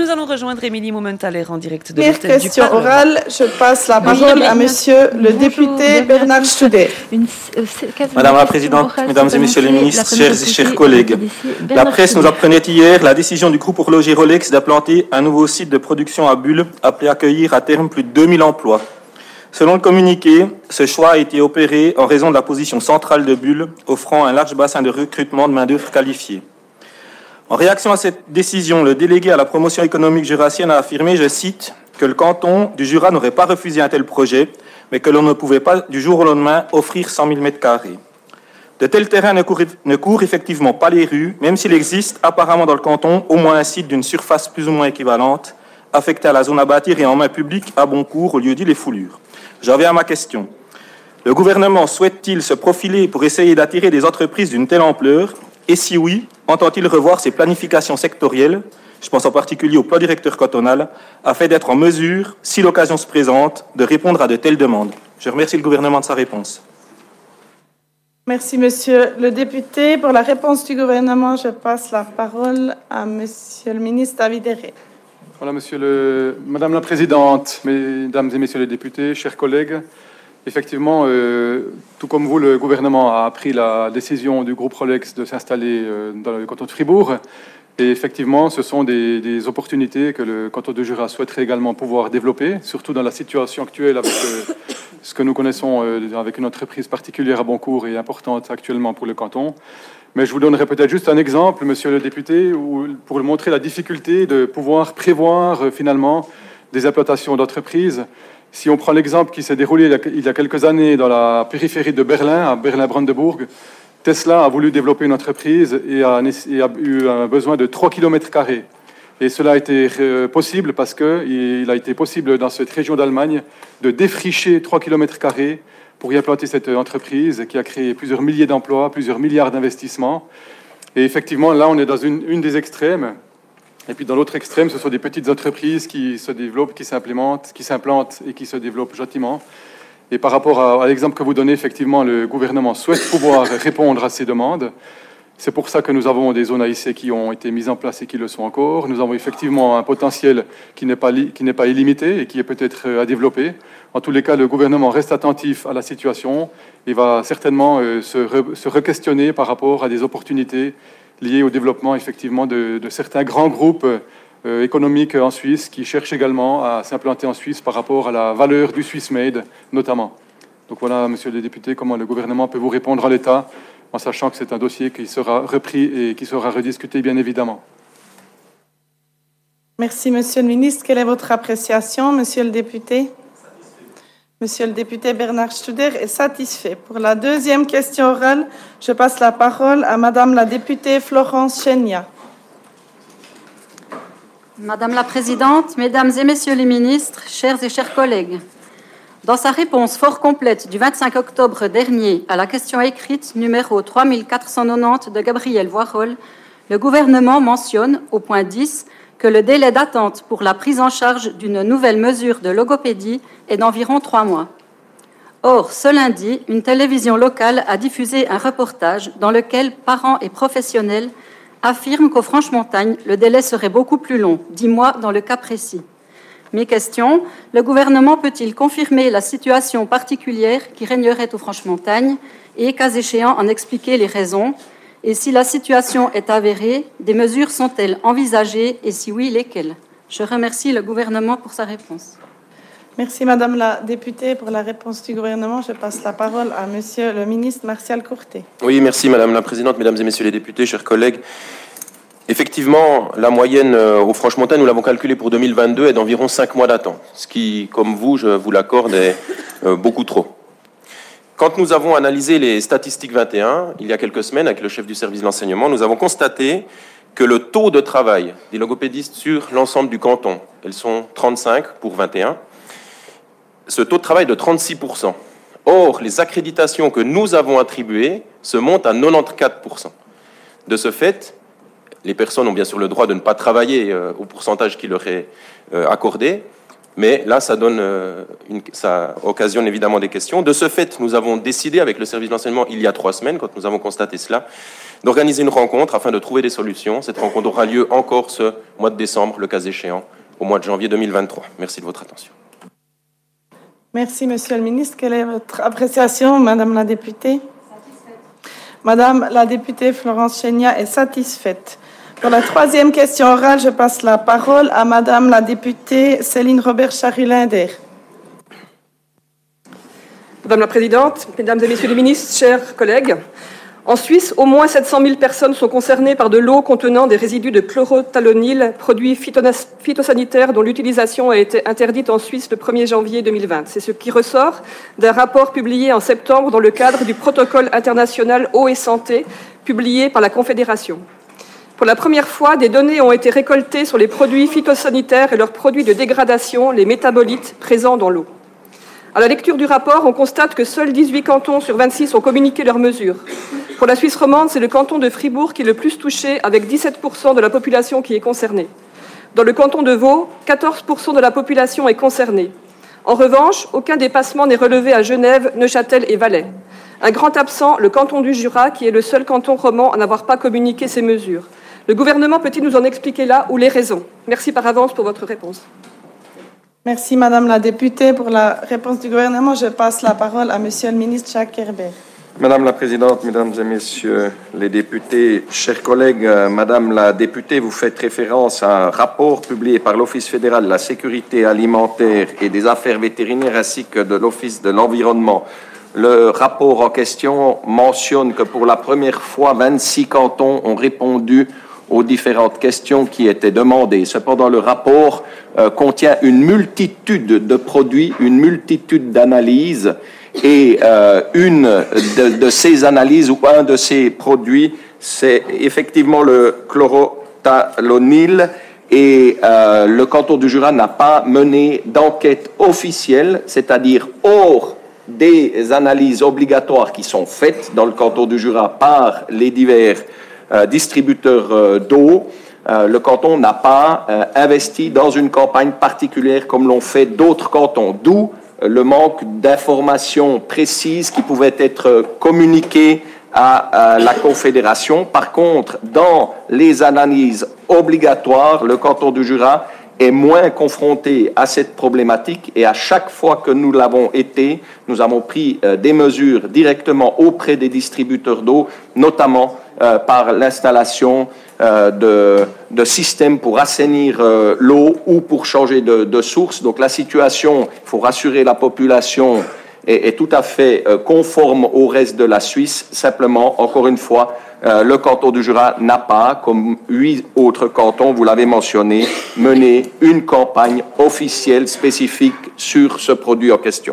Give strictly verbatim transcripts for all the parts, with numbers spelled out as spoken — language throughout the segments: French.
nous allons rejoindre Émilie Momentaler en direct de Première l'hôtel du question Parlement. orale, je passe la Oui, parole mais- à monsieur le Bonjour, député bienvenue Bernard à tous. Studer. Une, euh, c'est quasiment Madame la question Présidente, orale Mesdames et Messieurs les supplémentaire. ministres, La première chers et chers députée, collègues, Madame Dessy, la Bernard presse nous Studer. apprenait hier la décision du groupe horloger Rolex d'implanter un nouveau site de production à Bulle appelé à accueillir à terme plus de deux mille emplois. Selon le communiqué, ce choix a été opéré en raison de la position centrale de Bulle, offrant un large bassin de recrutement de main-d'œuvre qualifiée. En réaction à cette décision, le délégué à la promotion économique jurassienne a affirmé, je cite, que le canton du Jura n'aurait pas refusé un tel projet, mais que l'on ne pouvait pas du jour au lendemain offrir cent mille mètres carrés. De tels terrains ne courent, ne courent effectivement pas les rues, même s'il existe apparemment dans le canton au moins un site d'une surface plus ou moins équivalente, affecté à la zone à bâtir et en main publique à bon cours au lieu dit les foulures. J'en viens à ma question. Le gouvernement souhaite-t-il se profiler pour essayer d'attirer des entreprises d'une telle ampleur? Et si oui, entend-il revoir ses planifications sectorielles, je pense en particulier au plan directeur cantonal, afin d'être en mesure, si l'occasion se présente, de répondre à de telles demandes? Je remercie le gouvernement de sa réponse. Merci, monsieur le député. Pour la réponse du gouvernement, je passe la parole à monsieur le ministre David Héré. Voilà, monsieur le... Madame la Présidente, Mesdames et Messieurs les députés, chers collègues, effectivement, euh, tout comme vous, le gouvernement a pris la décision du groupe Rolex de s'installer euh, dans le canton de Fribourg. Et effectivement, ce sont des, des opportunités que le canton de Jura souhaiterait également pouvoir développer, surtout dans la situation actuelle avec euh, ce que nous connaissons euh, avec une entreprise particulière à Boncourt et importante actuellement pour le canton. Mais je vous donnerai peut-être juste un exemple, monsieur le député, où, pour montrer la difficulté de pouvoir prévoir euh, finalement des implantations d'entreprises. Si on prend l'exemple qui s'est déroulé il y, a, il y a quelques années dans la périphérie de Berlin, à Berlin-Brandenburg, Tesla a voulu développer une entreprise et a, et a eu un besoin de trois kilomètres carrés. Et cela a été euh, possible parce qu'il a été possible dans cette région d'Allemagne de défricher trois kilomètres carrés pour y implanter cette entreprise qui a créé plusieurs milliers d'emplois, plusieurs milliards d'investissements. Et effectivement, là, on est dans une, une des extrêmes. Et puis dans l'autre extrême, ce sont des petites entreprises qui se développent, qui s'implémentent, qui s'implantent et qui se développent gentiment. Et par rapport à, à l'exemple que vous donnez, effectivement, le gouvernement souhaite pouvoir répondre à ces demandes. C'est pour ça que nous avons des zones A I C qui ont été mises en place et qui le sont encore. Nous avons effectivement un potentiel qui n'est pas, qui n'est pas illimité et qui est peut-être à développer. En tous les cas, le gouvernement reste attentif à la situation et va certainement euh, se, re, se re-questionner par rapport à des opportunités liées au développement effectivement de, de certains grands groupes euh, économiques en Suisse qui cherchent également à s'implanter en Suisse par rapport à la valeur du Swiss Made notamment. Donc voilà, monsieur le député, comment le gouvernement peut vous répondre à l'État en sachant que c'est un dossier qui sera repris et qui sera rediscuté bien évidemment. Merci, monsieur le ministre. Quelle est votre appréciation, monsieur le député? Monsieur le député Bernard Studer est satisfait. Pour la deuxième question orale, je passe la parole à madame la députée Florence Chenia. Madame la Présidente, Mesdames et Messieurs les ministres, chers et chers collègues, dans sa réponse fort complète du vingt-cinq octobre dernier à la question écrite numéro trois mille quatre cent quatre-vingt-dix de Gabriel Voirol, le gouvernement mentionne au point dix que le délai d'attente pour la prise en charge d'une nouvelle mesure de logopédie est d'environ trois mois. Or, ce lundi, une télévision locale a diffusé un reportage dans lequel parents et professionnels affirment qu'au Franche-Montagne, le délai serait beaucoup plus long, dix mois dans le cas précis. Mes questions, le gouvernement peut-il confirmer la situation particulière qui régnerait au Franche-Montagne et, cas échéant, en expliquer les raisons? Et si la situation est avérée, des mesures sont-elles envisagées et si oui, lesquelles? Je remercie le gouvernement pour sa réponse. Merci madame la députée pour la réponse du gouvernement. Je passe la parole à monsieur le ministre Martial Courtet. Oui, merci madame la présidente, mesdames et messieurs les députés, chers collègues. Effectivement, la moyenne au Franche-Montagne, nous l'avons calculé pour deux mille vingt-deux, est d'environ cinq mois d'attente, ce qui, comme vous, je vous l'accorde, est beaucoup trop. Quand nous avons analysé les statistiques vingt et un, il y a quelques semaines, avec le chef du service de l'enseignement, nous avons constaté que le taux de travail des logopédistes sur l'ensemble du canton, elles sont trente-cinq pour vingt et un, ce taux de travail est de trente-six pour cent. Or, les accréditations que nous avons attribuées se montent à quatre-vingt-quatorze pour cent. De ce fait, les personnes ont bien sûr le droit de ne pas travailler euh, au pourcentage qui leur est euh, accordé, Mais là, ça donne, euh, une, ça occasionne évidemment des questions. De ce fait, nous avons décidé avec le service de l'enseignement il y a trois semaines, quand nous avons constaté cela, d'organiser une rencontre afin de trouver des solutions. Cette rencontre aura lieu encore ce mois de décembre, le cas échéant, au mois de janvier deux mille vingt-trois. Merci de votre attention. Merci, Monsieur le ministre. Quelle est votre appréciation, Madame la députée? Madame la députée Florence Chénia est satisfaite. Pour la troisième question orale, je passe la parole à Madame la députée Céline Robert-Charry-Linder. Madame la Présidente, Mesdames et Messieurs les ministres, chers collègues, en Suisse, au moins sept cent mille personnes sont concernées par de l'eau contenant des résidus de chlorothalonil, produit phytosanitaire dont l'utilisation a été interdite en Suisse le premier janvier deux mille vingt. C'est ce qui ressort d'un rapport publié en septembre dans le cadre du protocole international eau et santé, publié par la Confédération. Pour la première fois, des données ont été récoltées sur les produits phytosanitaires et leurs produits de dégradation, les métabolites présents dans l'eau. À la lecture du rapport, on constate que seuls dix-huit cantons sur vingt-six ont communiqué leurs mesures. Pour la Suisse romande, c'est le canton de Fribourg qui est le plus touché, avec dix-sept pour cent de la population qui est concernée. Dans le canton de Vaud, quatorze pour cent de la population est concernée. En revanche, aucun dépassement n'est relevé à Genève, Neuchâtel et Valais. Un grand absent, le canton du Jura, qui est le seul canton roman à n'avoir pas communiqué ces mesures. Le gouvernement peut-il nous en expliquer là ou les raisons? Merci par avance pour votre réponse. Merci, Madame la députée. Pour la réponse du gouvernement, je passe la parole à Monsieur le ministre Jacques Kerber. Madame la Présidente, Mesdames et Messieurs les députés, chers collègues, euh, Madame la députée, vous faites référence à un rapport publié par l'Office fédéral de la sécurité alimentaire et des affaires vétérinaires ainsi que de l'Office de l'environnement. Le rapport en question mentionne que pour la première fois, vingt-six cantons ont répondu aux différentes questions qui étaient demandées. Cependant, le rapport euh, contient une multitude de produits, une multitude d'analyses, et euh, une de, de ces analyses ou un de ces produits, c'est effectivement le chlorothalonil, et euh, le canton du Jura n'a pas mené d'enquête officielle, c'est-à-dire hors des analyses obligatoires qui sont faites dans le canton du Jura par les divers Euh, distributeur euh, d'eau, euh, le canton n'a pas euh, investi dans une campagne particulière comme l'ont fait d'autres cantons, d'où euh, le manque d'informations précises qui pouvaient être communiquées à, à la Confédération. Par contre, dans les analyses obligatoires, le canton du Jura est moins confronté à cette problématique et à chaque fois que nous l'avons été, nous avons pris euh, des mesures directement auprès des distributeurs d'eau, notamment euh, par l'installation euh, de, de systèmes pour assainir euh, l'eau ou pour changer de, de source. Donc la situation, il faut rassurer la population, est, est tout à fait euh, conforme au reste de la Suisse. Simplement, encore une fois, Euh, le canton du Jura n'a pas, comme huit autres cantons, vous l'avez mentionné, mené une campagne officielle spécifique sur ce produit en question.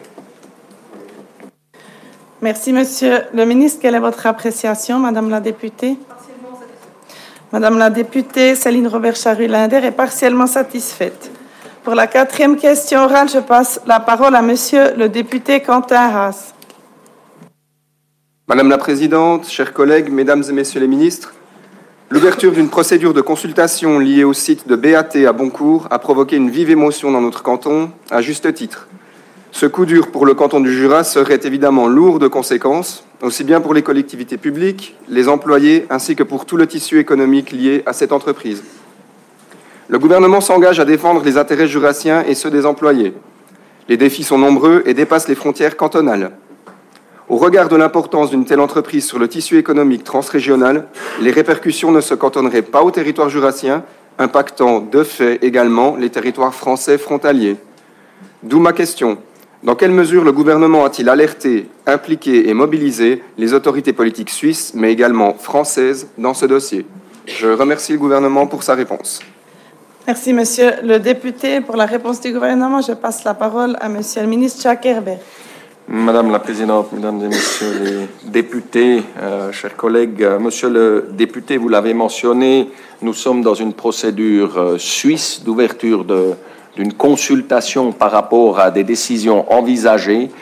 Merci, Monsieur le ministre. Quelle est votre appréciation, Madame la députée? Madame la députée Céline Robert-Charry-Linder est partiellement satisfaite. Pour la quatrième question orale, je passe la parole à Monsieur le député Quentin Haas. Madame la Présidente, chers collègues, Mesdames et Messieurs les ministres, l'ouverture d'une procédure de consultation liée au site de B A T à Boncourt a provoqué une vive émotion dans notre canton, à juste titre. Ce coup dur pour le canton du Jura serait évidemment lourd de conséquences, aussi bien pour les collectivités publiques, les employés, ainsi que pour tout le tissu économique lié à cette entreprise. Le gouvernement s'engage à défendre les intérêts jurassiens et ceux des employés. Les défis sont nombreux et dépassent les frontières cantonales. Au regard de l'importance d'une telle entreprise sur le tissu économique transrégional, les répercussions ne se cantonneraient pas au territoire jurassien, impactant de fait également les territoires français frontaliers. D'où ma question. Dans quelle mesure le gouvernement a-t-il alerté, impliqué et mobilisé les autorités politiques suisses, mais également françaises, dans ce dossier? Je remercie le gouvernement pour sa réponse. Merci, Monsieur le député. Pour la réponse du gouvernement, je passe la parole à Monsieur le ministre Jacques Kerber. Madame la Présidente, Mesdames et Messieurs les députés, euh, chers collègues, euh, Monsieur le député, vous l'avez mentionné, nous sommes dans une procédure euh, suisse d'ouverture de, d'une consultation par rapport à des décisions envisagées.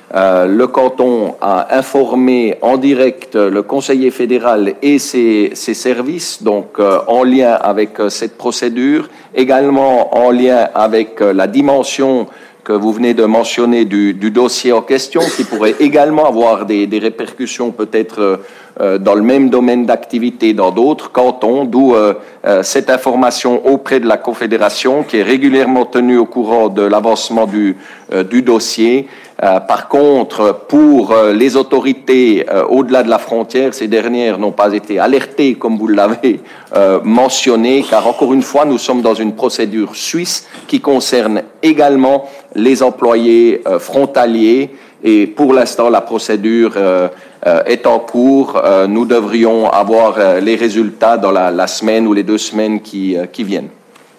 Euh, le canton a informé en direct le conseiller fédéral et ses, ses services, donc euh, en lien avec euh, cette procédure, également en lien avec euh, la dimension que vous venez de mentionner du, du dossier en question, qui pourrait également avoir des, des répercussions peut-être euh, dans le même domaine d'activité dans d'autres cantons, d'où euh, euh, cette information auprès de la Confédération, qui est régulièrement tenue au courant de l'avancement du, euh, du dossier. Euh, par contre, pour euh, les autorités euh, au-delà de la frontière, ces dernières n'ont pas été alertées, comme vous l'avez euh, mentionné, car encore une fois, nous sommes dans une procédure suisse qui concerne également les employés euh, frontaliers. Et pour l'instant, la procédure euh, euh, est en cours. Euh, nous devrions avoir euh, les résultats dans la, la semaine ou les deux semaines qui, euh, qui viennent.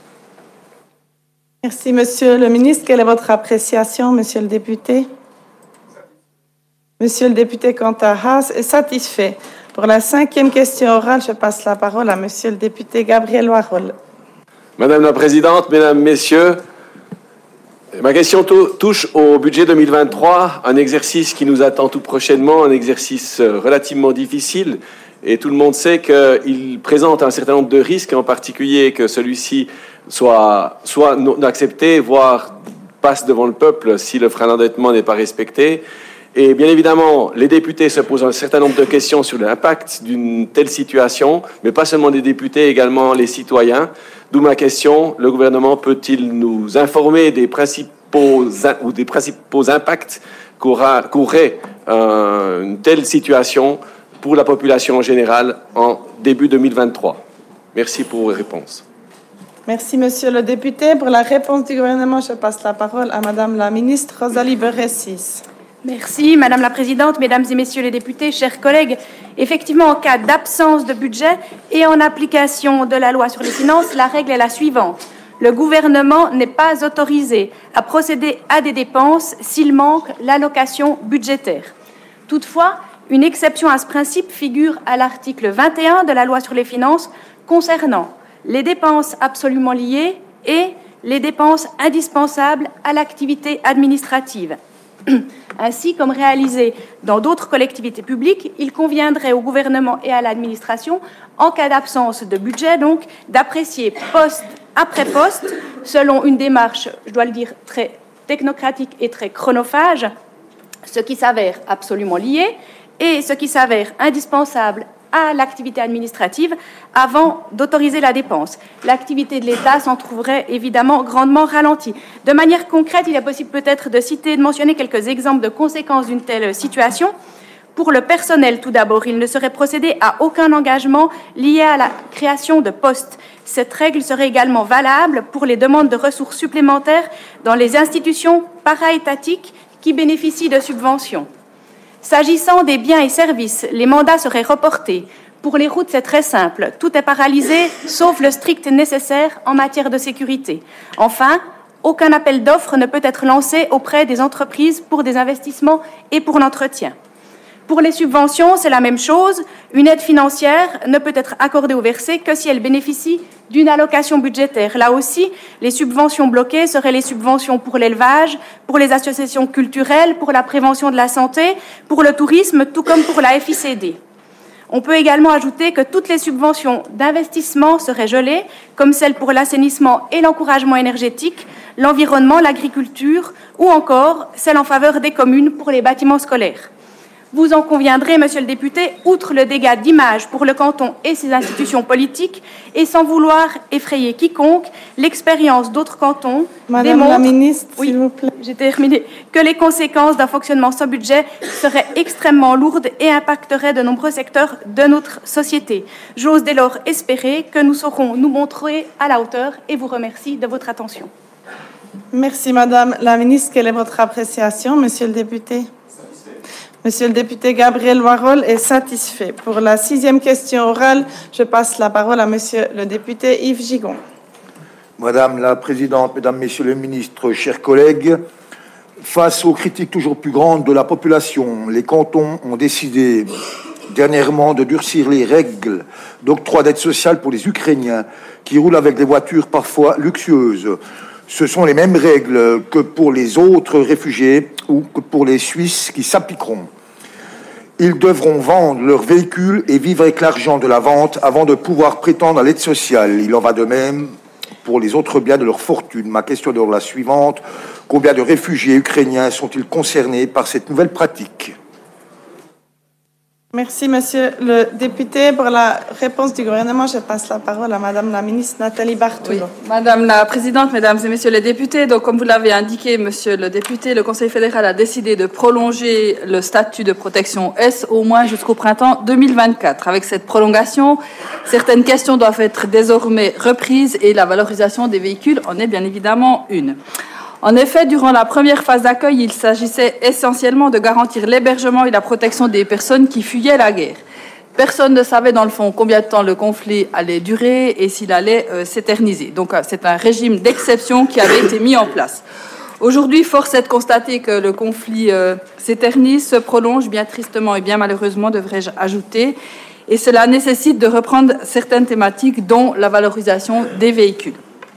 Merci, Monsieur le ministre. Quelle est votre appréciation, Monsieur le député? Monsieur le député Quentin-Haas est satisfait. Pour la cinquième question orale, je passe la parole à Monsieur le député Gabriel Warhol. Madame la Présidente, Mesdames, Messieurs, ma question touche au budget deux mille vingt-trois, un exercice qui nous attend tout prochainement, un exercice relativement difficile. Et tout le monde sait qu'il présente un certain nombre de risques, en particulier que celui-ci soit, soit non accepté, voire passe devant le peuple si le frein d'endettement n'est pas respecté. Et bien évidemment, les députés se posent un certain nombre de questions sur l'impact d'une telle situation, mais pas seulement des députés, également les citoyens. D'où ma question, le gouvernement peut-il nous informer des principaux, ou des principaux impacts qu'aura, qu'aurait euh, une telle situation pour la population en général en début deux mille vingt-trois? Merci pour vos réponses. Merci, Monsieur le député. Pour la réponse du gouvernement, je passe la parole à Madame la ministre Rosalie Beressis. Merci, Madame la Présidente, Mesdames et Messieurs les députés, chers collègues. Effectivement, en cas d'absence de budget et en application de la loi sur les finances, la règle est la suivante. Le gouvernement n'est pas autorisé à procéder à des dépenses s'il manque l'allocation budgétaire. Toutefois, une exception à ce principe figure à l'article vingt et un de la loi sur les finances concernant les dépenses absolument liées et les dépenses indispensables à l'activité administrative. Ainsi, comme réalisé dans d'autres collectivités publiques, il conviendrait au gouvernement et à l'administration, en cas d'absence de budget, donc, d'apprécier poste après poste, selon une démarche, je dois le dire, très technocratique et très chronophage, ce qui s'avère absolument lié et ce qui s'avère indispensable à l'activité administrative avant d'autoriser la dépense. L'activité de l'État s'en trouverait évidemment grandement ralentie. De manière concrète, il est possible peut-être de citer et de mentionner quelques exemples de conséquences d'une telle situation. Pour le personnel, tout d'abord, il ne serait procédé à aucun engagement lié à la création de postes. Cette règle serait également valable pour les demandes de ressources supplémentaires dans les institutions para-étatiques qui bénéficient de subventions. S'agissant des biens et services, les mandats seraient reportés. Pour les routes, c'est très simple. Tout est paralysé, sauf le strict nécessaire en matière de sécurité. Enfin, aucun appel d'offres ne peut être lancé auprès des entreprises pour des investissements et pour l'entretien. Pour les subventions, c'est la même chose. Une aide financière ne peut être accordée ou versée que si elle bénéficie d'une allocation budgétaire. Là aussi, les subventions bloquées seraient les subventions pour l'élevage, pour les associations culturelles, pour la prévention de la santé, pour le tourisme, tout comme pour la F I C D. On peut également ajouter que toutes les subventions d'investissement seraient gelées, comme celles pour l'assainissement et l'encouragement énergétique, l'environnement, l'agriculture, ou encore celles en faveur des communes pour les bâtiments scolaires. Vous en conviendrez, Monsieur le député, outre le dégât d'image pour le canton et ses institutions politiques, et sans vouloir effrayer quiconque, l'expérience d'autres cantons Madame démontre, la ministre, oui, s'il vous plaît. j'ai terminé, que les conséquences d'un fonctionnement sans budget seraient extrêmement lourdes et impacteraient de nombreux secteurs de notre société. J'ose dès lors espérer que nous saurons nous montrer à la hauteur et vous remercie de votre attention. Merci, Madame la ministre. Quelle est votre appréciation, Monsieur le député? Monsieur le député Gabriel Warhol est satisfait. Pour la sixième question orale, je passe la parole à Monsieur le député Yves Gigon. Madame la Présidente, Mesdames, Messieurs les ministres, chers collègues, face aux critiques toujours plus grandes de la population, les cantons ont décidé dernièrement de durcir les règles d'octroi d'aide sociale pour les Ukrainiens qui roulent avec des voitures parfois luxueuses. Ce sont les mêmes règles que pour les autres réfugiés ou que pour les Suisses qui s'appliqueront. Ils devront vendre leur véhicule et vivre avec l'argent de la vente avant de pouvoir prétendre à l'aide sociale. Il en va de même pour les autres biens de leur fortune. Ma question est donc la suivante. Combien de réfugiés ukrainiens sont-ils concernés par cette nouvelle pratique? Merci, Monsieur le député. Pour la réponse du gouvernement, je passe la parole à Madame la ministre Nathalie Bartolo. Oui. Madame la Présidente, Mesdames et Messieurs les députés, donc comme vous l'avez indiqué, Monsieur le député, le Conseil fédéral a décidé de prolonger le statut de protection S au moins jusqu'au printemps deux mille vingt-quatre. Avec cette prolongation, certaines questions doivent être désormais reprises et la valorisation des véhicules en est bien évidemment une. En effet, durant la première phase d'accueil, il s'agissait essentiellement de garantir l'hébergement et la protection des personnes qui fuyaient la guerre. Personne ne savait dans le fond combien de temps le conflit allait durer et s'il allait euh, s'éterniser. Donc euh, c'est un régime d'exception qui avait été mis en place. Aujourd'hui, force est de constater que le conflit euh, s'éternise, se prolonge bien tristement et bien malheureusement, devrais-je ajouter, et cela nécessite de reprendre certaines thématiques, dont la valorisation des véhicules.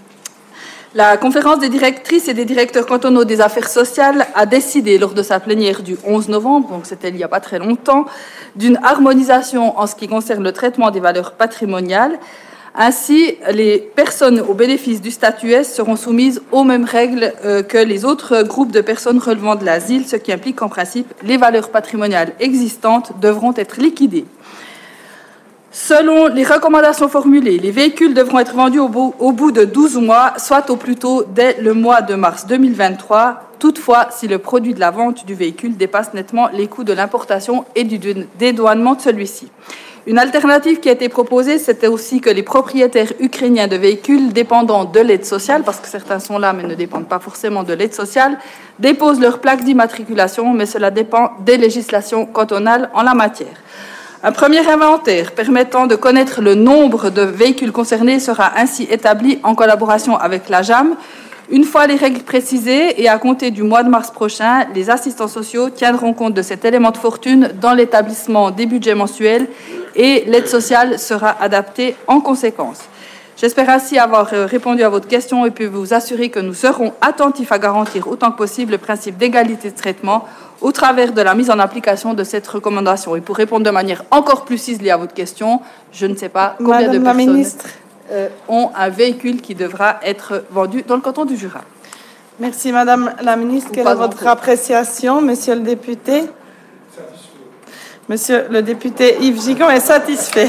La conférence des directrices et des directeurs cantonaux des affaires sociales a décidé, lors de sa plénière du onze novembre, donc c'était il n'y a pas très longtemps, d'une harmonisation en ce qui concerne le traitement des valeurs patrimoniales. Ainsi, les personnes au bénéfice du statut S seront soumises aux mêmes règles euh, que les autres groupes de personnes relevant de l'asile, ce qui implique qu'en principe, les valeurs patrimoniales existantes devront être liquidées. Selon les recommandations formulées, les véhicules devront être vendus au bout, au bout de douze mois, soit au plus tôt dès le mois de mars deux mille vingt-trois, toutefois si le produit de la vente du véhicule dépasse nettement les coûts de l'importation et du dédouanement de celui-ci. Une alternative qui a été proposée, c'était aussi que les propriétaires ukrainiens de véhicules dépendant de l'aide sociale, parce que certains sont là mais ne dépendent pas forcément de l'aide sociale, déposent leur plaque d'immatriculation, mais cela dépend des législations cantonales en la matière. Un premier inventaire permettant de connaître le nombre de véhicules concernés sera ainsi établi en collaboration avec la J A M. Une fois les règles précisées et à compter du mois de mars prochain, les assistants sociaux tiendront compte de cet élément de fortune dans l'établissement des budgets mensuels et l'aide sociale sera adaptée en conséquence. J'espère ainsi avoir répondu à votre question et puis vous assurer que nous serons attentifs à garantir autant que possible le principe d'égalité de traitement au travers de la mise en application de cette recommandation. Et pour répondre de manière encore plus ciselée à votre question, je ne sais pas combien Madame de la personnes ministre. euh, ont un véhicule qui devra être vendu dans le canton du Jura. Merci Madame la ministre. Quelle est votre appréciation, Monsieur le député? Monsieur le député Yves Gigon est satisfait.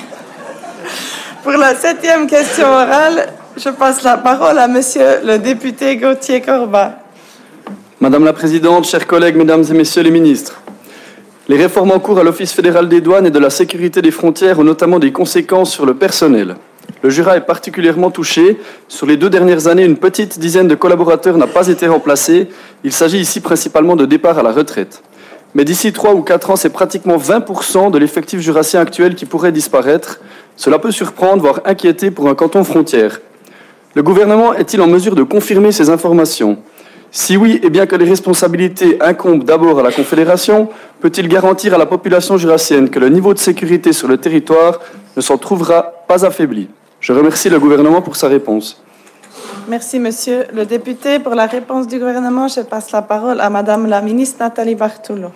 Pour la septième question orale, je passe la parole à Monsieur le député Gauthier Corbat. Madame la Présidente, chers collègues, Mesdames et Messieurs les ministres, les réformes en cours à l'Office fédéral des douanes et de la sécurité des frontières ont notamment des conséquences sur le personnel. Le Jura est particulièrement touché. Sur les deux dernières années, une petite dizaine de collaborateurs n'a pas été remplacée. Il s'agit ici principalement de départ à la retraite. Mais d'ici trois ou quatre ans, c'est pratiquement vingt pour cent de l'effectif jurassien actuel qui pourrait disparaître. Cela peut surprendre, voire inquiéter pour un canton frontière. Le gouvernement est-il en mesure de confirmer ces informations ? Si oui, et bien que les responsabilités incombent d'abord à la Confédération, peut-il garantir à la population jurassienne que le niveau de sécurité sur le territoire ne s'en trouvera pas affaibli? Je remercie le gouvernement pour sa réponse. Merci, Monsieur le député. Pour la réponse du gouvernement, je passe la parole à Madame la ministre Nathalie Bartolo.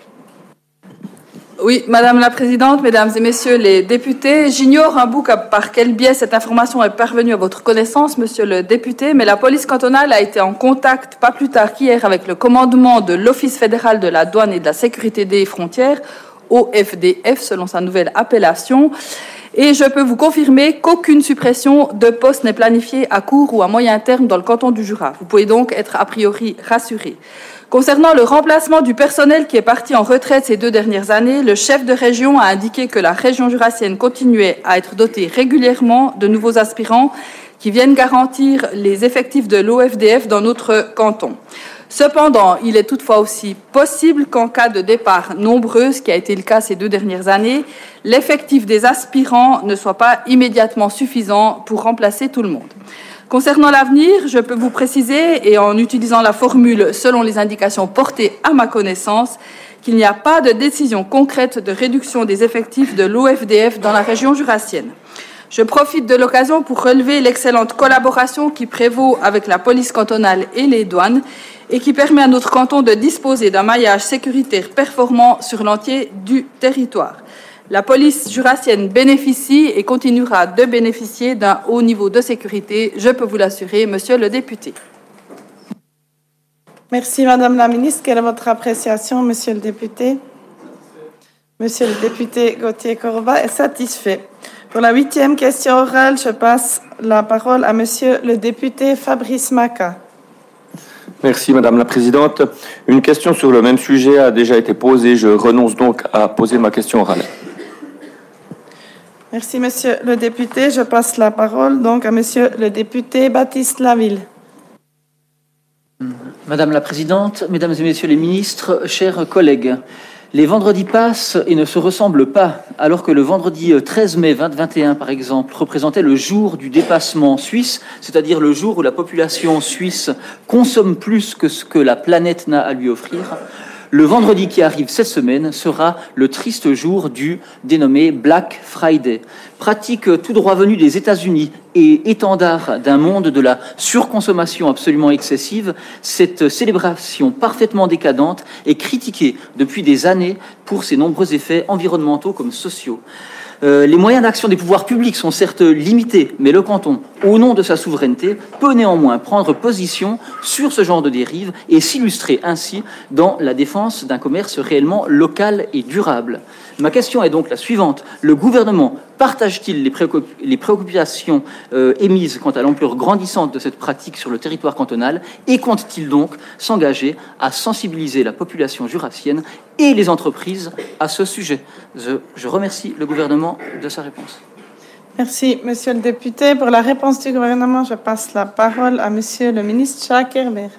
Oui, Madame la Présidente, Mesdames et Messieurs les députés, j'ignore un bout par quel biais cette information est parvenue à votre connaissance, Monsieur le député, mais la police cantonale a été en contact pas plus tard qu'hier avec le commandement de l'Office fédéral de la douane et de la sécurité des frontières, O F D F, selon sa nouvelle appellation, et je peux vous confirmer qu'aucune suppression de poste n'est planifiée à court ou à moyen terme dans le canton du Jura. Vous pouvez donc être a priori rassurés. Concernant le remplacement du personnel qui est parti en retraite ces deux dernières années, le chef de région a indiqué que la région jurassienne continuait à être dotée régulièrement de nouveaux aspirants qui viennent garantir les effectifs de l'O F D F dans notre canton. Cependant, il est toutefois aussi possible qu'en cas de départ nombreux, ce qui a été le cas ces deux dernières années, l'effectif des aspirants ne soit pas immédiatement suffisant pour remplacer tout le monde. Concernant l'avenir, je peux vous préciser, et en utilisant la formule selon les indications portées à ma connaissance, qu'il n'y a pas de décision concrète de réduction des effectifs de l'O F D F dans la région jurassienne. Je profite de l'occasion pour relever l'excellente collaboration qui prévaut avec la police cantonale et les douanes et qui permet à notre canton de disposer d'un maillage sécuritaire performant sur l'entier du territoire. La police jurassienne bénéficie et continuera de bénéficier d'un haut niveau de sécurité, je peux vous l'assurer, monsieur le député. Merci, Madame la Ministre. Quelle est votre appréciation, Monsieur le député? Monsieur le député Gauthier-Corba est satisfait. Pour la huitième question orale, je passe la parole à Monsieur le député Fabrice Maka. Merci Madame la Présidente. Une question sur le même sujet a déjà été posée. Je renonce donc à poser ma question orale. Merci Monsieur le député. Je passe la parole donc à Monsieur le député Baptiste Laville. Madame la Présidente, Mesdames et Messieurs les ministres, chers collègues, les vendredis passent et ne se ressemblent pas, alors que le vendredi treize mai deux mille vingt et un, par exemple, représentait le jour du dépassement suisse, c'est-à-dire le jour où la population suisse consomme plus que ce que la planète n'a à lui offrir. Le vendredi qui arrive cette semaine sera le triste jour du dénommé Black Friday, pratique tout droit venue des États-Unis et étendard d'un monde de la surconsommation absolument excessive. Cette célébration parfaitement décadente est critiquée depuis des années pour ses nombreux effets environnementaux comme sociaux. Euh, les moyens d'action des pouvoirs publics sont certes limités, mais le canton, au nom de sa souveraineté, peut néanmoins prendre position sur ce genre de dérive et s'illustrer ainsi dans la défense d'un commerce réellement local et durable. Ma question est donc la suivante. Le gouvernement partage-t-il les, préocup les préoccupations euh, émises quant à l'ampleur grandissante de cette pratique sur le territoire cantonal et compte-t-il donc s'engager à sensibiliser la population jurassienne et les entreprises à ce sujet? je, je remercie le gouvernement de sa réponse. Merci, Monsieur le député. Pour la réponse du gouvernement, je passe la parole à Monsieur le ministre Jacques Herbert.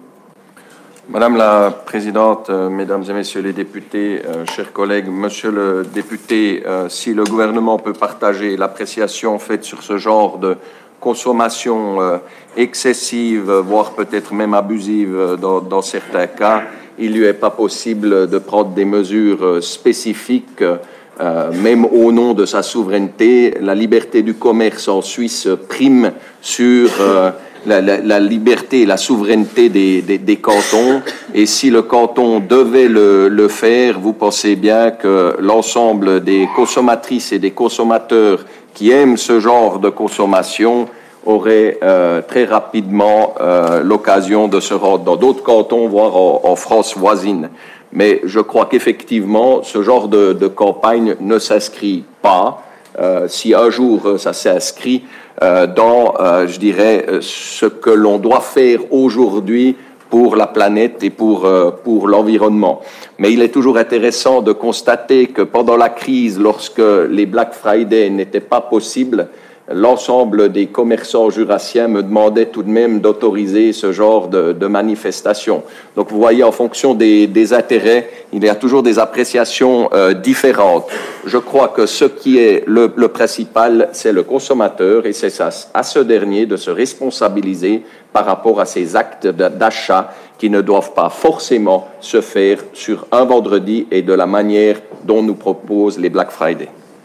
Madame la Présidente, euh, Mesdames et Messieurs les députés, euh, chers collègues, Monsieur le député, euh, si le gouvernement peut partager l'appréciation faite sur ce genre de consommation euh, excessive, voire peut-être même abusive euh, dans, dans certains cas, il ne lui est pas possible de prendre des mesures euh, spécifiques, euh, même au nom de sa souveraineté. La liberté du commerce en Suisse prime sur euh, La, la, la liberté et la souveraineté des, des, des cantons. Et si le canton devait le, le faire, vous pensez bien que l'ensemble des consommatrices et des consommateurs qui aiment ce genre de consommation auraient euh, très rapidement euh, l'occasion de se rendre dans d'autres cantons, voire en, en France voisine. Mais je crois qu'effectivement, ce genre de, de campagne ne s'inscrit pas. Euh, si un jour ça s'inscrit euh, dans, euh, je dirais, ce que l'on doit faire aujourd'hui pour la planète et pour, euh, pour l'environnement. Mais il est toujours intéressant de constater que pendant la crise, lorsque les Black Friday n'étaient pas possibles, l'ensemble des commerçants jurassiens me demandaient tout de même d'autoriser ce genre de, de manifestation. Donc vous voyez, en fonction des, des intérêts, il y a toujours des appréciations euh, différentes. Je crois que ce qui est le, le principal, c'est le consommateur et c'est à, à ce dernier de se responsabiliser par rapport à ces actes d'achat qui ne doivent pas forcément se faire sur un vendredi et de la manière dont nous proposent les Black Friday.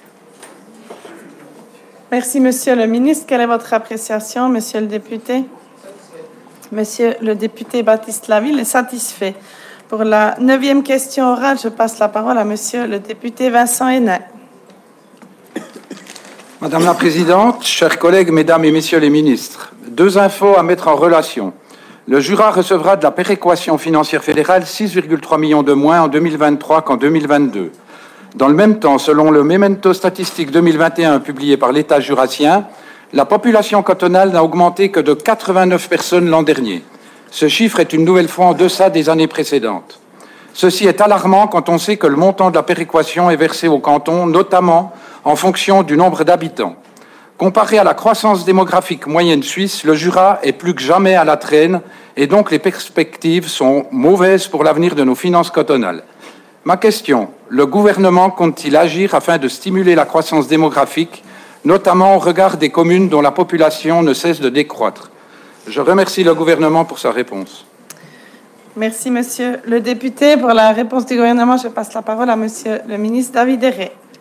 Merci, Monsieur le ministre. Quelle est votre appréciation, Monsieur le député? Monsieur le député Baptiste Laville est satisfait. Pour la neuvième question orale, je passe la parole à Monsieur le député Vincent Hénin. Madame la Présidente, chers collègues, Mesdames et Messieurs les ministres, deux infos à mettre en relation. Le Jura recevra de la péréquation financière fédérale six virgule trois millions de moins en deux mille vingt-trois qu'en deux mille vingt-deux. Dans le même temps, selon le Memento statistique deux mille vingt et un publié par l'État jurassien, la population cantonale n'a augmenté que de quatre-vingt-neuf personnes l'an dernier. Ce chiffre est une nouvelle fois en deçà des années précédentes. Ceci est alarmant quand on sait que le montant de la péréquation est versé au canton, notamment en fonction du nombre d'habitants. Comparé à la croissance démographique moyenne suisse, le Jura est plus que jamais à la traîne et donc les perspectives sont mauvaises pour l'avenir de nos finances cantonales. Ma question, le gouvernement compte-t-il agir afin de stimuler la croissance démographique, notamment au regard des communes dont la population ne cesse de décroître? Je remercie le gouvernement pour sa réponse. Merci, Monsieur le député. Pour la réponse du gouvernement, je passe la parole à Monsieur le ministre David Herré.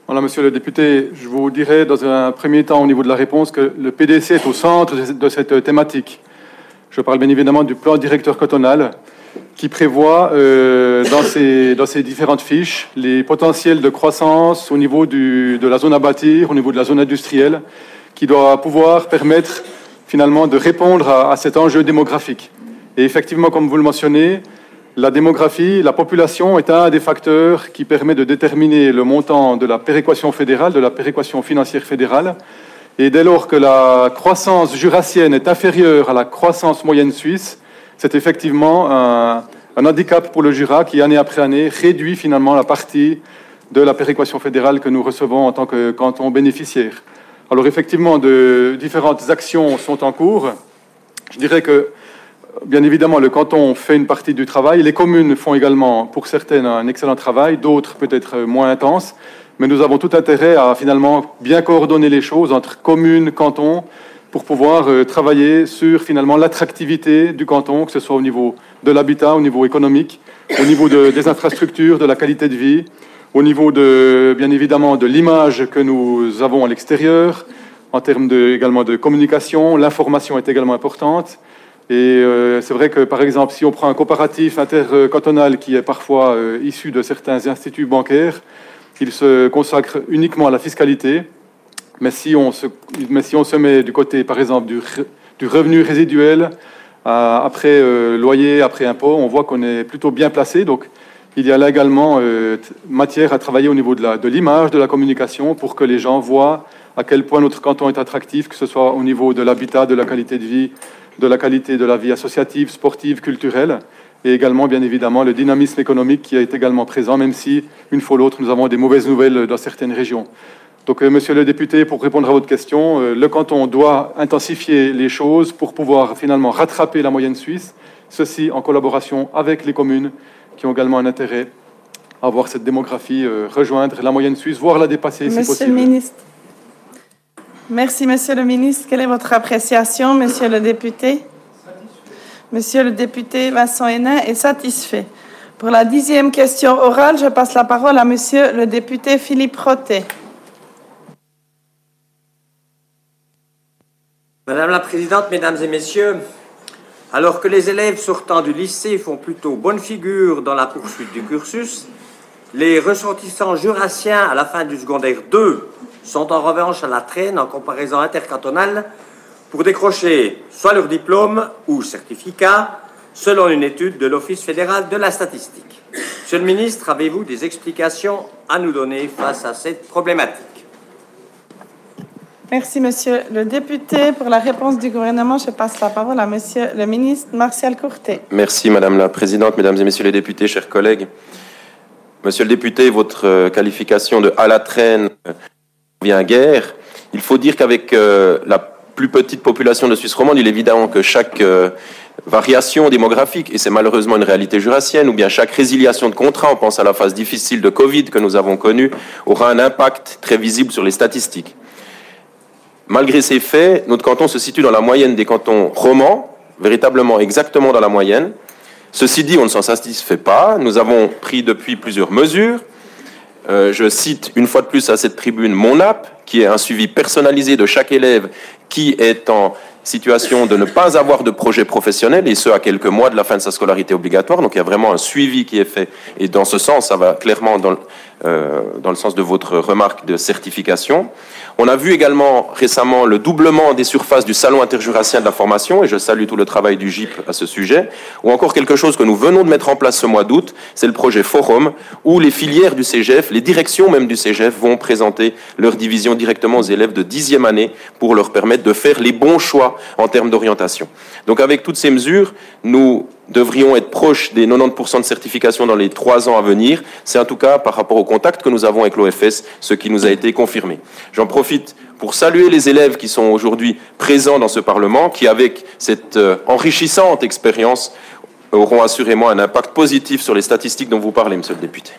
Voilà, monsieur le député, je vous dirai dans un premier temps au niveau de la réponse que le P D C est au centre de cette thématique. Je parle bien évidemment du plan directeur cantonal qui prévoit euh, dans, ses, dans ses différentes fiches les potentiels de croissance au niveau du, de la zone à bâtir, au niveau de la zone industrielle, qui doit pouvoir permettre finalement de répondre à, à cet enjeu démographique. Et effectivement, comme vous le mentionnez, la démographie, la population est un des facteurs qui permet de déterminer le montant de la péréquation fédérale, de la péréquation financière fédérale. Et dès lors que la croissance jurassienne est inférieure à la croissance moyenne suisse, c'est effectivement un, un handicap pour le Jura qui, année après année, réduit finalement la partie de la péréquation fédérale que nous recevons en tant que canton bénéficiaire. Alors effectivement, de différentes actions sont en cours. Je dirais que bien évidemment, le canton fait une partie du travail. Les communes font également, pour certaines, un excellent travail, d'autres peut-être moins intenses. Mais nous avons tout intérêt à finalement bien coordonner les choses entre communes, cantons, pour pouvoir euh, travailler sur finalement l'attractivité du canton, que ce soit au niveau de l'habitat, au niveau économique, au niveau de, des infrastructures, de la qualité de vie, au niveau de, bien évidemment, de l'image que nous avons à l'extérieur, en termes de, également de communication. L'information est également importante. Et euh, c'est vrai que, par exemple, si on prend un comparatif intercantonal qui est parfois euh, issu de certains instituts bancaires, il se consacre uniquement à la fiscalité. Mais si on se, mais si on se met du côté, par exemple, du, du revenu résiduel, euh, après euh, loyer, après impôt, on voit qu'on est plutôt bien placé. Donc, il y a là également euh, matière à travailler au niveau de, la, de l'image, de la communication, pour que les gens voient à quel point notre canton est attractif, que ce soit au niveau de l'habitat, de la qualité de vie, de la qualité de la vie associative, sportive, culturelle, et également, bien évidemment, le dynamisme économique qui est également présent, même si, une fois l'autre, nous avons des mauvaises nouvelles dans certaines régions. Donc, euh, monsieur le député, pour répondre à votre question, euh, le canton doit intensifier les choses pour pouvoir finalement rattraper la moyenne suisse, ceci en collaboration avec les communes qui ont également un intérêt à avoir cette démographie, euh, rejoindre la moyenne suisse, voire la dépasser Monsieur si possible. Le ministre. Merci, monsieur le ministre. Quelle est votre appréciation, monsieur le député? Monsieur le député Vincent Hénin est satisfait. Pour la dixième question orale, je passe la parole à monsieur le député Philippe Rotet. Madame la Présidente, Mesdames et Messieurs, alors que les élèves sortant du lycée font plutôt bonne figure dans la poursuite du cursus, les ressortissants jurassiens à la fin du secondaire deux sont en revanche à la traîne en comparaison intercantonale pour décrocher soit leur diplôme ou certificat, selon une étude de l'Office fédéral de la statistique. Monsieur le ministre, avez-vous des explications à nous donner face à cette problématique? Merci, monsieur le député. Pour la réponse du gouvernement, je passe la parole à monsieur le ministre Martial Courtet. Merci, Madame la Présidente, Mesdames et Messieurs les députés, chers collègues. Monsieur le député, votre qualification de « à la traîne » vient guère. Il faut dire qu'avec euh, la plus petite population de Suisse romande, il est évident que chaque euh, variation démographique, et c'est malheureusement une réalité jurassienne, ou bien chaque résiliation de contrat, on pense à la phase difficile de Covid que nous avons connue, aura un impact très visible sur les statistiques. Malgré ces faits, notre canton se situe dans la moyenne des cantons romans, véritablement exactement dans la moyenne. Ceci dit, on ne s'en satisfait pas. Nous avons pris depuis plusieurs mesures. Euh, je cite une fois de plus à cette tribune mon A P, qui est un suivi personnalisé de chaque élève qui est en situation de ne pas avoir de projet professionnel, et ce à quelques mois de la fin de sa scolarité obligatoire. Donc il y a vraiment un suivi qui est fait, et dans ce sens, ça va clairement dans le, euh, dans le sens de votre remarque de certification. On a vu également récemment le doublement des surfaces du Salon interjurassien de la formation, et je salue tout le travail du G I P à ce sujet, ou encore quelque chose que nous venons de mettre en place ce mois d'août, c'est le projet Forum, où les filières du C G F, les directions même du C G F vont présenter leur division directement aux élèves de dixième année pour leur permettre de faire les bons choix en termes d'orientation. Donc avec toutes ces mesures, nous devrions être proches des quatre-vingt-dix pour cent de certification dans les trois ans à venir. C'est en tout cas par rapport au contact que nous avons avec l'O F S, ce qui nous a été confirmé. J'en profite pour saluer les élèves qui sont aujourd'hui présents dans ce Parlement, qui avec cette euh, enrichissante expérience auront assurément un impact positif sur les statistiques dont vous parlez, monsieur le député.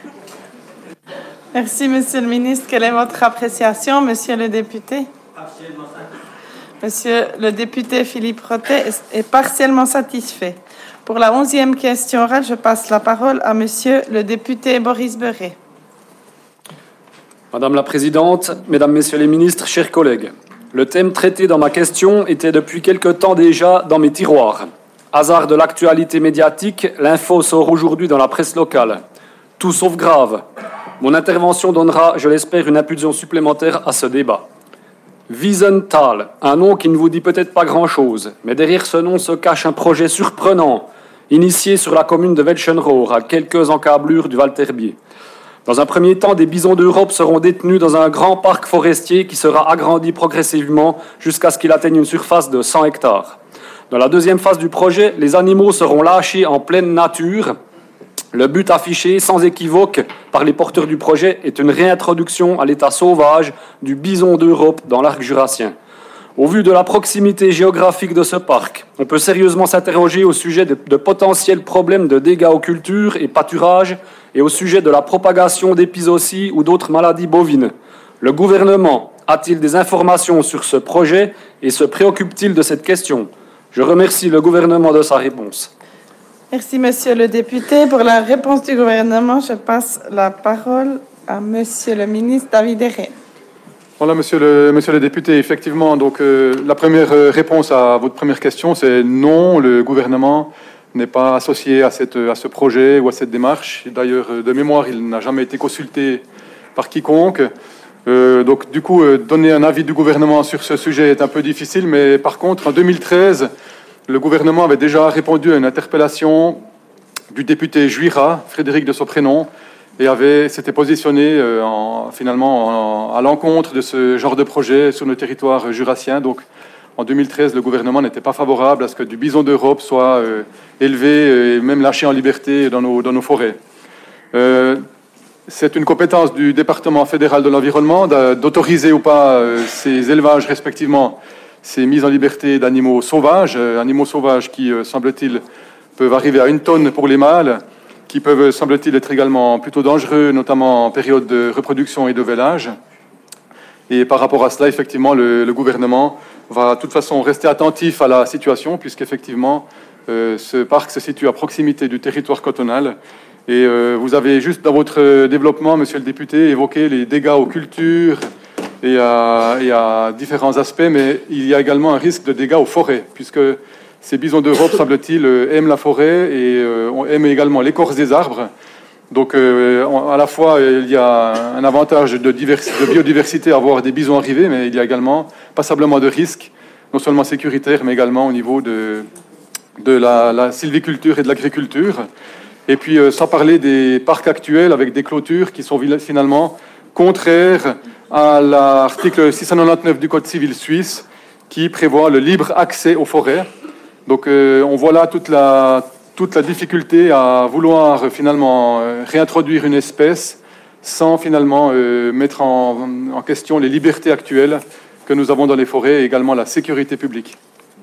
Merci, monsieur le ministre. Quelle est votre appréciation, monsieur le député? Monsieur le député Philippe Rotet est partiellement satisfait. Pour la onzième question orale, je passe la parole à monsieur le député Boris Beuret. Madame la Présidente, Mesdames, Messieurs les ministres, chers collègues, le thème traité dans ma question était depuis quelque temps déjà dans mes tiroirs. Hasard de l'actualité médiatique, l'info sort aujourd'hui dans la presse locale. Tout sauf grave. Mon intervention donnera, je l'espère, une impulsion supplémentaire à ce débat. Wiesenthal, un nom qui ne vous dit peut-être pas grand-chose, mais derrière ce nom se cache un projet surprenant, initié sur la commune de Welchenrohr, à quelques encablures du Val-Terbier. Dans un premier temps, des bisons d'Europe seront détenus dans un grand parc forestier qui sera agrandi progressivement jusqu'à ce qu'il atteigne une surface de cent hectares. Dans la deuxième phase du projet, les animaux seront lâchés en pleine nature. Le but affiché, sans équivoque, par les porteurs du projet est une réintroduction à l'état sauvage du bison d'Europe dans l'arc jurassien. Au vu de la proximité géographique de ce parc, on peut sérieusement s'interroger au sujet de, de potentiels problèmes de dégâts aux cultures et pâturages et au sujet de la propagation d'épizooties ou d'autres maladies bovines. Le gouvernement a-t-il des informations sur ce projet et se préoccupe-t-il de cette question? Je remercie le gouvernement de sa réponse. Merci, Monsieur le député. Pour la réponse du gouvernement, je passe la parole à Monsieur le ministre David Héré. Voilà, monsieur le, monsieur le député, effectivement, donc, euh, la première réponse à votre première question, c'est non, le gouvernement n'est pas associé à, cette, à ce projet ou à cette démarche. D'ailleurs, de mémoire, il n'a jamais été consulté par quiconque. Euh, donc, du coup, euh, donner un avis du gouvernement sur ce sujet est un peu difficile, mais par contre, en deux mille treize, le gouvernement avait déjà répondu à une interpellation du député Juira, Frédéric de son prénom, et avait s'était positionné euh, en, finalement en, à l'encontre de ce genre de projet sur le territoire jurassien. Donc, en deux mille treize, le gouvernement n'était pas favorable à ce que du bison d'Europe soit euh, élevé et même lâché en liberté dans nos, dans nos forêts. Euh, c'est une compétence du département fédéral de l'environnement d'autoriser ou pas euh, ces élevages respectivement, ces mises en liberté d'animaux sauvages, euh, animaux sauvages qui, euh, semble-t-il, peuvent arriver à une tonne pour les mâles, qui peuvent, semble-t-il, être également plutôt dangereux, notamment en période de reproduction et de vélage. Et par rapport à cela, effectivement, le, le gouvernement va de toute façon rester attentif à la situation, puisqu'effectivement, euh, ce parc se situe à proximité du territoire cantonal. Et euh, vous avez juste dans votre développement, monsieur le député, évoqué les dégâts aux cultures et à, et à différents aspects, mais il y a également un risque de dégâts aux forêts, puisque ces bisons d'Europe, semble-t-il, aiment la forêt et euh, aiment également l'écorce des arbres. Donc, euh, à la fois, il y a un avantage de, de biodiversité à voir des bisons arriver, mais il y a également passablement de risques, non seulement sécuritaires, mais également au niveau de, de la, la sylviculture et de l'agriculture. Et puis, euh, sans parler des parcs actuels avec des clôtures qui sont finalement contraires à l'article six cent quatre-vingt-dix-neuf du Code civil suisse qui prévoit le libre accès aux forêts. Donc, euh, on voit là toute la, toute la difficulté à vouloir euh, finalement euh, réintroduire une espèce sans finalement euh, mettre en, en question les libertés actuelles que nous avons dans les forêts et également la sécurité publique.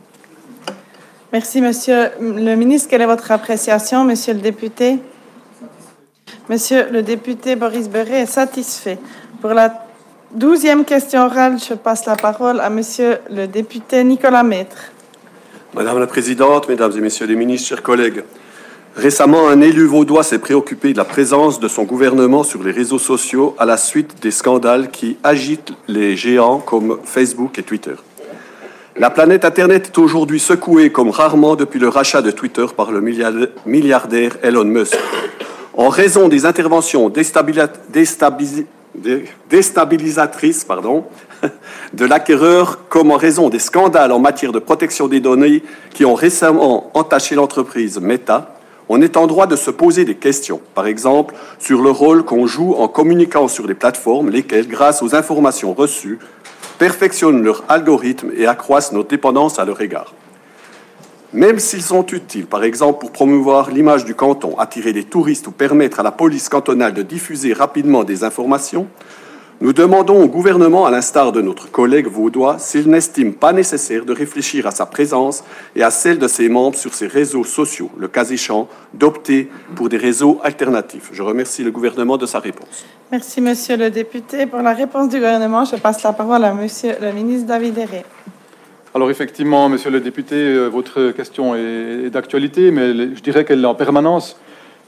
Merci, Monsieur le ministre. Quelle est votre appréciation, Monsieur le député? Monsieur le député Boris Beret est satisfait. Pour la douzième question orale, je passe la parole à Monsieur le député Nicolas Maître. Madame la Présidente, Mesdames et Messieurs les ministres, chers collègues, récemment, un élu vaudois s'est préoccupé de la présence de son gouvernement sur les réseaux sociaux à la suite des scandales qui agitent les géants comme Facebook et Twitter. La planète Internet est aujourd'hui secouée comme rarement depuis le rachat de Twitter par le milliardaire Elon Musk. En raison des interventions déstabilisatrices déstabilisatrice, pardon, de l'acquéreur, comme en raison des scandales en matière de protection des données qui ont récemment entaché l'entreprise Meta, on est en droit de se poser des questions, par exemple sur le rôle qu'on joue en communiquant sur les plateformes, lesquelles, grâce aux informations reçues, perfectionnent leur algorithme et accroissent notre dépendance à leur égard. Même s'ils sont utiles, par exemple pour promouvoir l'image du canton, attirer des touristes ou permettre à la police cantonale de diffuser rapidement des informations, nous demandons au gouvernement, à l'instar de notre collègue vaudois, s'il n'estime pas nécessaire de réfléchir à sa présence et à celle de ses membres sur ces réseaux sociaux, le cas échéant, d'opter pour des réseaux alternatifs. Je remercie le gouvernement de sa réponse. Merci, Monsieur le député. Pour la réponse du gouvernement, je passe la parole à Monsieur le ministre David Héré. Alors effectivement, monsieur le député, votre question est d'actualité, mais je dirais qu'elle est en permanence,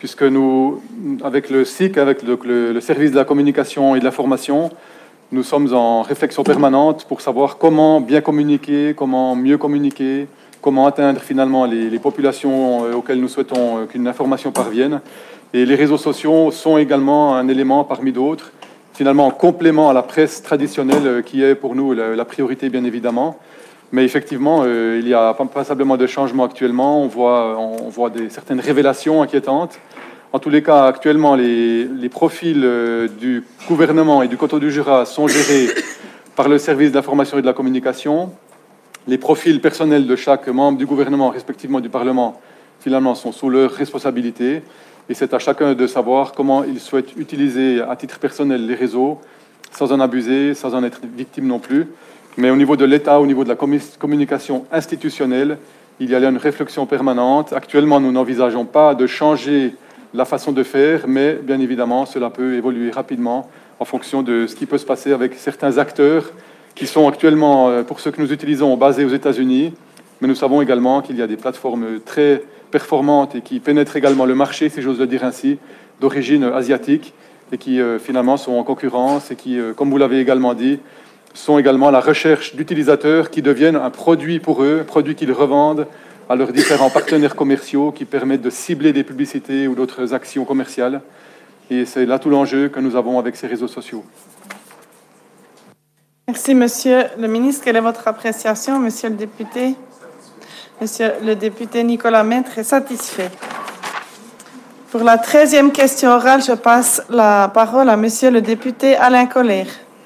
puisque nous, avec le S I C, avec le, le, le service de la communication et de l'information, nous sommes en réflexion permanente pour savoir comment bien communiquer, comment mieux communiquer, comment atteindre finalement les, les populations auxquelles nous souhaitons qu'une information parvienne. Et les réseaux sociaux sont également un élément parmi d'autres, finalement en complément à la presse traditionnelle qui est pour nous la, la priorité bien évidemment. Mais effectivement, euh, il y a passablement de changements actuellement. On voit, on voit des, certaines révélations inquiétantes. En tous les cas, actuellement, les, les profils euh, du gouvernement et du Coteau du Jura sont gérés par le service d'information et de la communication. Les profils personnels de chaque membre du gouvernement, respectivement du Parlement, finalement, sont sous leur responsabilité. Et c'est à chacun de savoir comment il souhaite utiliser à titre personnel les réseaux, sans en abuser, sans en être victime non plus. Mais au niveau de l'État, au niveau de la communication institutionnelle, il y a là une réflexion permanente. Actuellement, nous n'envisageons pas de changer la façon de faire, mais bien évidemment, cela peut évoluer rapidement en fonction de ce qui peut se passer avec certains acteurs qui sont actuellement, pour ceux que nous utilisons, basés aux États-Unis. Mais nous savons également qu'il y a des plateformes très performantes et qui pénètrent également le marché, si j'ose le dire ainsi, d'origine asiatique et qui euh, finalement sont en concurrence et qui, euh, comme vous l'avez également dit, sont également à la recherche d'utilisateurs qui deviennent un produit pour eux, un produit qu'ils revendent à leurs différents partenaires commerciaux qui permettent de cibler des publicités ou d'autres actions commerciales. Et c'est là tout l'enjeu que nous avons avec ces réseaux sociaux. Merci, Monsieur le ministre. Quelle est votre appréciation, Monsieur le député? Monsieur le député Nicolas Maître est satisfait. Pour la treizième question orale, je passe la parole à Monsieur le député Alain Colère.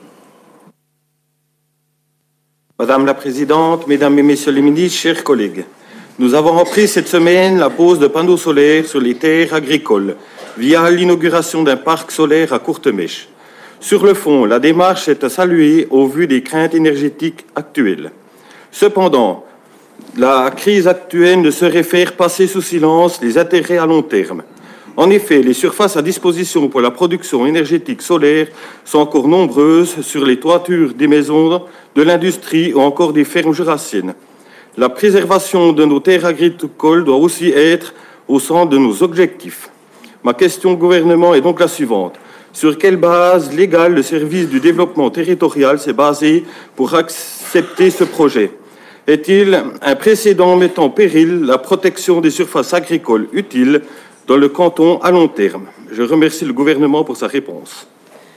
Madame la Présidente, Mesdames et Messieurs les ministres, chers collègues, nous avons repris cette semaine la pose de panneaux solaires sur les terres agricoles via l'inauguration d'un parc solaire à Courtemêche. Sur le fond, la démarche est à saluer au vu des craintes énergétiques actuelles. Cependant, la crise actuelle ne saurait faire passer sous silence les intérêts à long terme. En effet, les surfaces à disposition pour la production énergétique solaire sont encore nombreuses sur les toitures des maisons, de l'industrie ou encore des fermes jurassiennes. La préservation de nos terres agricoles doit aussi être au centre de nos objectifs. Ma question au gouvernement est donc la suivante. Sur quelle base légale le service du développement territorial s'est basé pour accepter ce projet? Est-il un précédent mettant en péril la protection des surfaces agricoles utiles dans le canton à long terme? Je remercie le gouvernement pour sa réponse.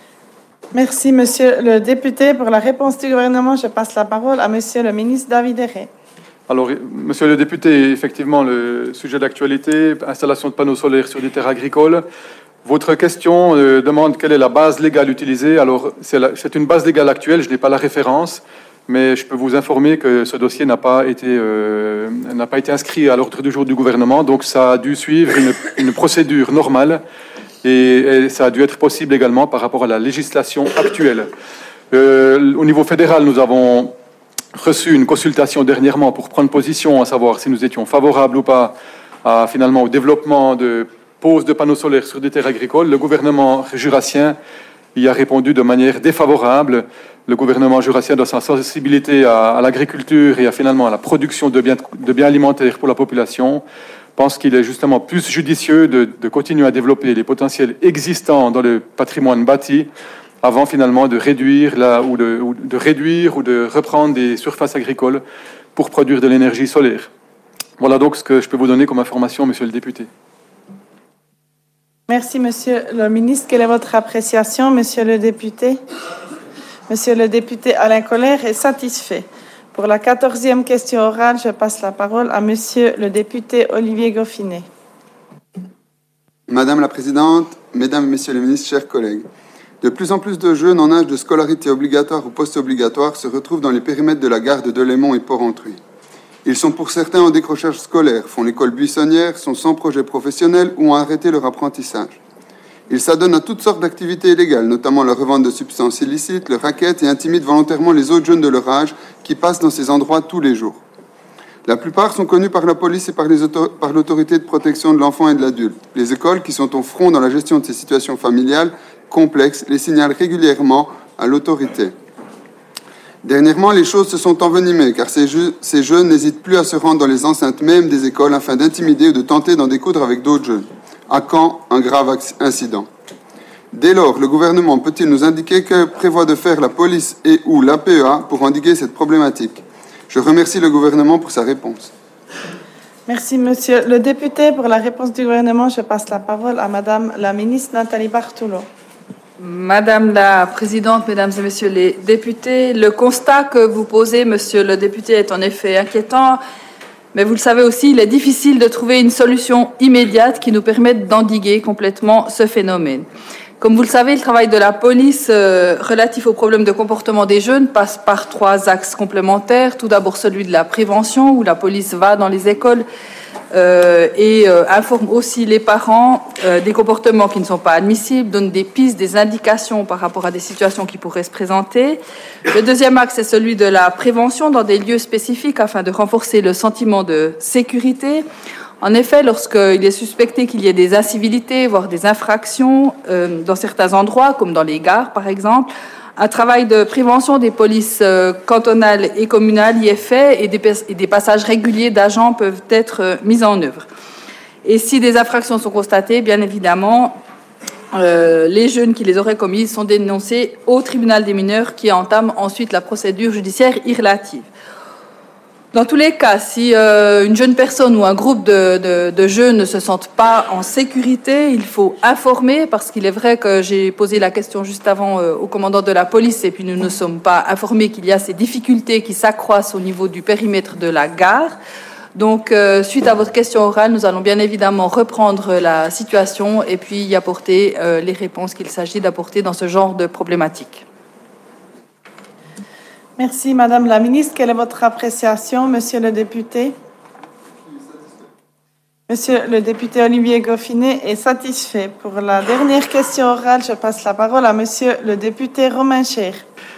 Merci, Monsieur le député. Pour la réponse du gouvernement, je passe la parole à Monsieur le ministre David Héré. Alors, Monsieur le député, effectivement, le sujet d'actualité, installation de panneaux solaires sur des terres agricoles. Votre question euh, demande quelle est la base légale utilisée. Alors, c'est, la, c'est une base légale actuelle, je n'ai pas la référence, mais je peux vous informer que ce dossier n'a pas été, euh, n'a pas été inscrit à l'ordre du jour du gouvernement, donc ça a dû suivre une, une procédure normale et, et ça a dû être possible également par rapport à la législation actuelle. Euh, au niveau fédéral, nous avons reçu une consultation dernièrement pour prendre position, à savoir si nous étions favorables ou pas à, finalement au développement de pose de panneaux solaires sur des terres agricoles. Le gouvernement jurassien y a répondu de manière défavorable. Le gouvernement jurassien, dans sa sensibilité à, à l'agriculture et à, finalement à la production de biens, de biens alimentaires pour la population, pense qu'il est justement plus judicieux de, de continuer à développer les potentiels existants dans le patrimoine bâti avant finalement de réduire, la, ou de, ou de réduire ou de reprendre des surfaces agricoles pour produire de l'énergie solaire. Voilà donc ce que je peux vous donner comme information, Monsieur le député. Merci, Monsieur le ministre. Quelle est votre appréciation, Monsieur le député? Monsieur le député Alain Colère est satisfait. Pour la quatorzième question orale, je passe la parole à Monsieur le député Olivier Goffinet. Madame la Présidente, Mesdames et Messieurs les ministres, chers collègues, de plus en plus de jeunes en âge de scolarité obligatoire ou post-obligatoire se retrouvent dans les périmètres de la gare de Delémont et Porrentruy. Ils sont pour certains en décrochage scolaire, font l'école buissonnière, sont sans projet professionnel ou ont arrêté leur apprentissage. Ils s'adonnent à toutes sortes d'activités illégales, notamment la revente de substances illicites, le racket et intimident volontairement les autres jeunes de leur âge qui passent dans ces endroits tous les jours. La plupart sont connus par la police et par, les auto- par l'autorité de protection de l'enfant et de l'adulte. Les écoles, qui sont au front dans la gestion de ces situations familiales complexes, les signalent régulièrement à l'autorité. Dernièrement, les choses se sont envenimées, car ces, jeux, ces jeunes n'hésitent plus à se rendre dans les enceintes même des écoles afin d'intimider ou de tenter d'en découdre avec d'autres jeunes. À quand un grave incident? Dès lors, le gouvernement peut-il nous indiquer que prévoit de faire la police et ou l'A P E A pour endiguer cette problématique? Je remercie le gouvernement pour sa réponse. Merci, monsieur le député. Pour la réponse du gouvernement, je passe la parole à madame la ministre Nathalie Bartolo. Madame la Présidente, Mesdames et Messieurs les députés, le constat que vous posez, Monsieur le député, est en effet inquiétant, mais vous le savez aussi, il est difficile de trouver une solution immédiate qui nous permette d'endiguer complètement ce phénomène. Comme vous le savez, le travail de la police euh, relatif aux problèmes de comportement des jeunes passe par trois axes complémentaires. Tout d'abord celui de la prévention, où la police va dans les écoles euh, et euh, informe aussi les parents euh, des comportements qui ne sont pas admissibles, donne des pistes, des indications par rapport à des situations qui pourraient se présenter. Le deuxième axe est celui de la prévention dans des lieux spécifiques afin de renforcer le sentiment de sécurité. En effet, lorsqu'il est suspecté qu'il y ait des incivilités, voire des infractions euh, dans certains endroits, comme dans les gares par exemple, un travail de prévention des polices euh, cantonales et communales y est fait et des, et des passages réguliers d'agents peuvent être euh, mis en œuvre. Et si des infractions sont constatées, bien évidemment, euh, les jeunes qui les auraient commises sont dénoncés au tribunal des mineurs qui entame ensuite la procédure judiciaire y relative. Dans tous les cas, si euh, une jeune personne ou un groupe de, de, de jeunes ne se sentent pas en sécurité, il faut informer, parce qu'il est vrai que j'ai posé la question juste avant euh, au commandant de la police, et puis nous ne sommes pas informés qu'il y a ces difficultés qui s'accroissent au niveau du périmètre de la gare. Donc, euh, suite à votre question orale, nous allons bien évidemment reprendre la situation et puis y apporter euh, les réponses qu'il s'agit d'apporter dans ce genre de problématique. Merci, Madame la Ministre. Quelle est votre appréciation, Monsieur le député? Monsieur le député Olivier Goffinet est satisfait. Pour la dernière question orale, je passe la parole à Monsieur le député Romain Cher.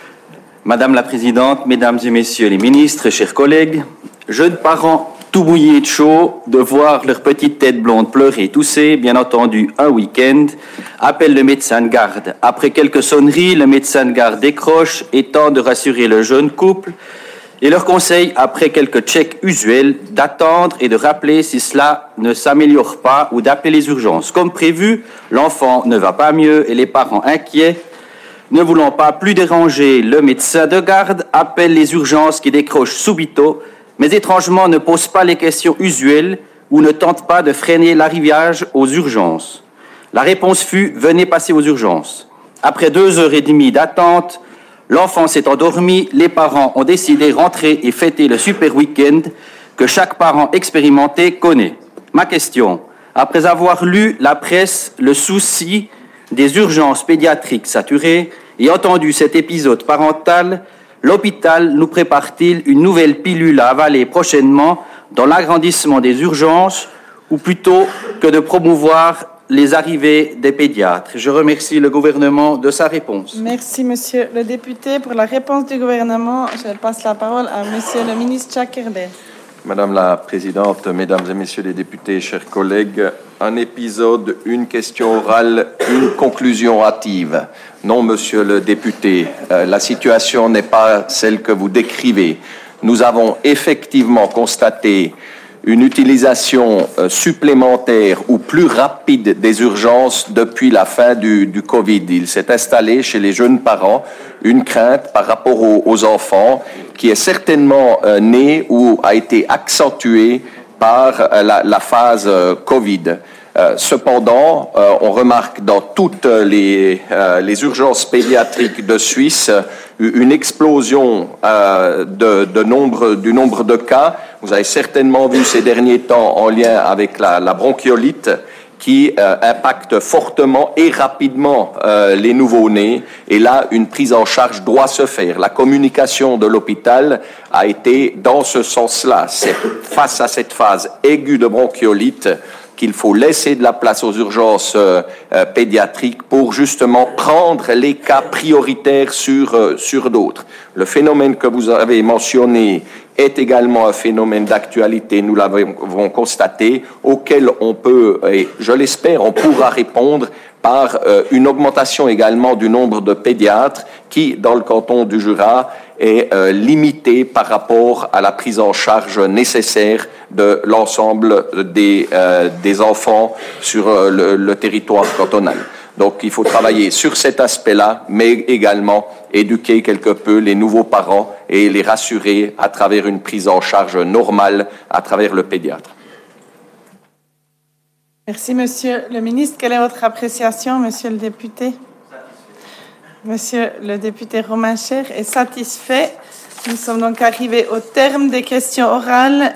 Madame la Présidente, Mesdames et Messieurs les ministres, chers collègues, jeunes parents tout mouillés de chaud de voir leur petite tête blonde pleurer et tousser, bien entendu, un week-end, appellent le médecin de garde. Après quelques sonneries, le médecin de garde décroche et tente de rassurer le jeune couple et leur conseille, après quelques checks usuels, d'attendre et de rappeler si cela ne s'améliore pas ou d'appeler les urgences. Comme prévu, l'enfant ne va pas mieux et les parents inquiets, ne voulant pas plus déranger le médecin de garde, appellent les urgences qui décrochent subito, mais étrangement ne posent pas les questions usuelles ou ne tentent pas de freiner l'arrivage aux urgences. La réponse fut « Venez passer aux urgences ». Après deux heures et demie d'attente, l'enfant s'est endormi, les parents ont décidé de rentrer et fêter le super week-end que chaque parent expérimenté connaît. Ma question, après avoir lu la presse, le souci des urgences pédiatriques saturées et entendu cet épisode parental, l'hôpital nous prépare-t-il une nouvelle pilule à avaler prochainement dans l'agrandissement des urgences ou plutôt que de promouvoir les arrivées des pédiatres? Je remercie le gouvernement de sa réponse. Merci, Monsieur le député. Pour la réponse du gouvernement, je passe la parole à Monsieur le ministre Jacques Herdet. Madame la Présidente, Mesdames et Messieurs les députés, chers collègues, un épisode, une question orale, une conclusion hâtive. Non, Monsieur le député, euh, la situation n'est pas celle que vous décrivez. Nous avons effectivement constaté une utilisation euh, supplémentaire ou plus rapide des urgences depuis la fin du, du Covid. Il s'est installé chez les jeunes parents une crainte par rapport aux, aux enfants qui est certainement euh, née ou a été accentuée par euh, la, la phase euh, Covid. Euh, cependant, euh, on remarque dans toutes les, euh, les urgences pédiatriques de Suisse une explosion euh, de, de nombre, du nombre de cas. Vous avez certainement vu ces derniers temps en lien avec la, la bronchiolite qui euh, impacte fortement et rapidement euh, les nouveau-nés. Et là, une prise en charge doit se faire. La communication de l'hôpital a été dans ce sens-là. C'est face à cette phase aiguë de bronchiolite qu'il faut laisser de la place aux urgences euh, euh, pédiatriques pour justement prendre les cas prioritaires sur, euh, sur d'autres. Le phénomène que vous avez mentionné est également un phénomène d'actualité, nous l'avons constaté, auquel on peut, et je l'espère, on pourra répondre par euh, une augmentation également du nombre de pédiatres qui, dans le canton du Jura, est euh, limité par rapport à la prise en charge nécessaire de l'ensemble des, euh, des enfants sur euh, le, le territoire cantonal. Donc il faut travailler sur cet aspect-là, mais également éduquer quelque peu les nouveaux parents et les rassurer à travers une prise en charge normale à travers le pédiatre. Merci, Monsieur le ministre. Quelle est votre appréciation, Monsieur le député? Monsieur le député Romain Cher est satisfait. Nous sommes donc arrivés au terme des questions orales